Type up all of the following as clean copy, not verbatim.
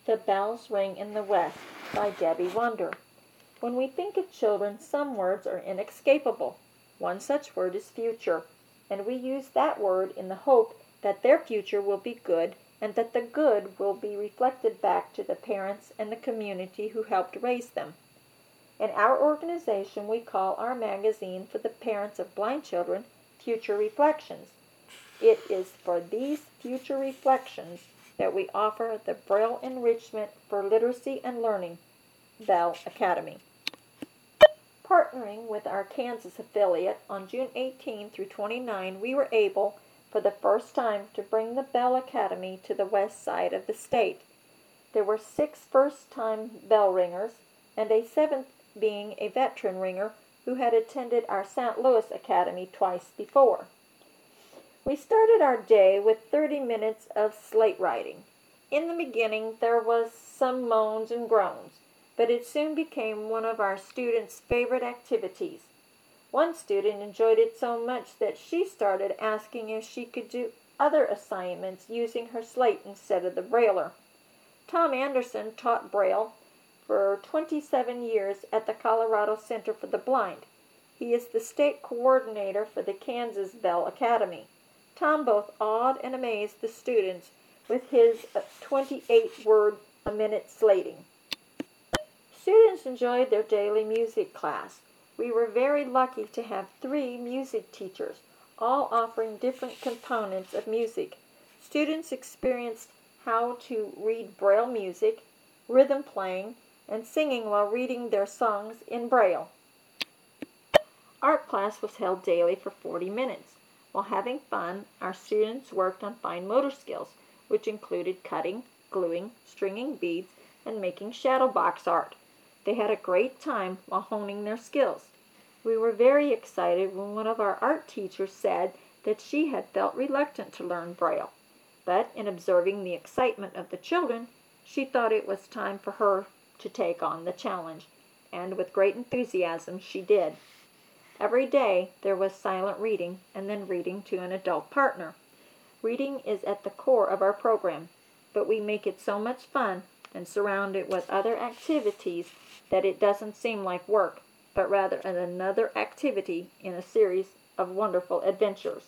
The Bells Ring in the West by Debbie Wonder. When we think of children, some words are inescapable. One such word is future, and we use that word in the hope that their future will be good and that the good will be reflected back to the parents and the community who helped raise them. In our organization, we call our magazine for the parents of blind children Future Reflections. It is for these future reflections that we offer the Braille Enrichment for Literacy and Learning, Bell Academy. Partnering with our Kansas affiliate on June 18 through 29, we were able, for the first time, to bring the Bell Academy to the west side of the state. There were 6 first-time bell ringers, and a 7th being a veteran ringer who had attended our St. Louis Academy twice before. We started our day with 30 minutes of slate writing. In the beginning, there was some moans and groans, but it soon became one of our students' favorite activities. One student enjoyed it so much that she started asking if she could do other assignments using her slate instead of the Brailler. Tom Anderson taught Braille for 27 years at the Colorado Center for the Blind. He is the state coordinator for the Kansas Bell Academy. Tom both awed and amazed the students with his 28-word-a-minute slating. Students enjoyed their daily music class. We were very lucky to have 3 music teachers, all offering different components of music. Students experienced how to read Braille music, rhythm playing, and singing while reading their songs in Braille. Art class was held daily for 40 minutes. While having fun, our students worked on fine motor skills, which included cutting, gluing, stringing beads, and making shadow box art. They had a great time while honing their skills. We were very excited when one of our art teachers said that she had felt reluctant to learn Braille, but in observing the excitement of the children, she thought it was time for her to take on the challenge, and with great enthusiasm she did. Every day there was silent reading and then reading to an adult partner. Reading is at the core of our program, but we make it so much fun and surround it with other activities that it doesn't seem like work, but rather another activity in a series of wonderful adventures.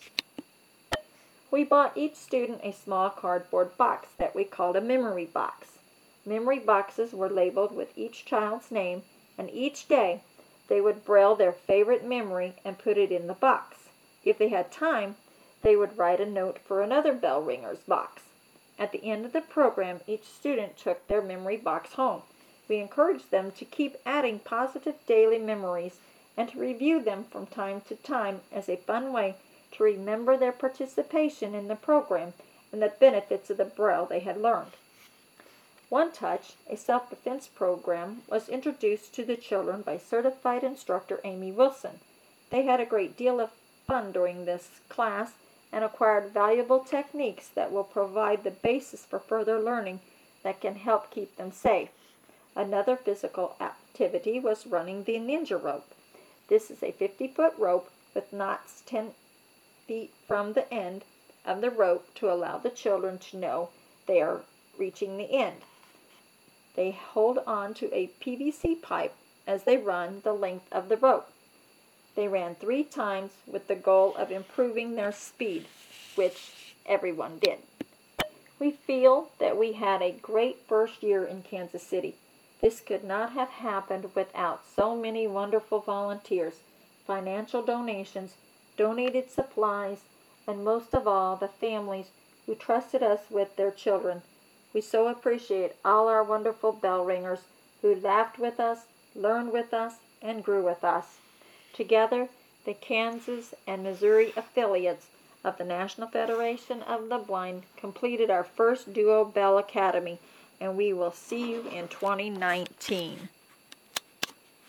We bought each student a small cardboard box that we called a memory box. Memory boxes were labeled with each child's name, and each day they would braille their favorite memory and put it in the box. If they had time, they would write a note for another bell ringer's box. At the end of the program, each student took their memory box home. We encouraged them to keep adding positive daily memories and to review them from time to time as a fun way to remember their participation in the program and the benefits of the Braille they had learned. One Touch, a self-defense program, was introduced to the children by certified instructor Amy Wilson. They had a great deal of fun during this class and acquired valuable techniques that will provide the basis for further learning that can help keep them safe. Another physical activity was running the ninja rope. This is a 50-foot rope with knots 10 feet from the end of the rope to allow the children to know they are reaching the end. They hold on to a PVC pipe as they run the length of the rope. They ran 3 times with the goal of improving their speed, which everyone did. We feel that we had a great first year in Kansas City. This could not have happened without so many wonderful volunteers, financial donations, donated supplies, and most of all, the families who trusted us with their children. We so appreciate all our wonderful bell ringers who laughed with us, learned with us, and grew with us. Together, the Kansas and Missouri affiliates of the National Federation of the Blind completed our first Duo Bell Academy, and we will see you in 2019.